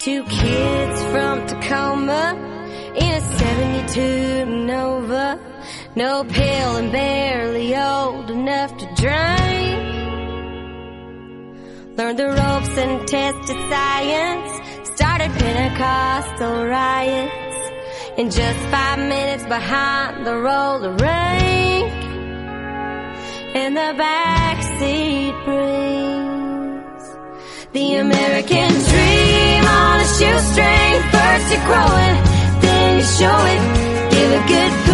Two kids from Tacoma in a 72 Nova, no pill and barely old enough to drink. Learned the ropes and tested science, started Pentecostal riots, in just 5 minutes behind the roller rink. And the backseat brings the American dream on a shoestring. First you grow it, then you show it, give a good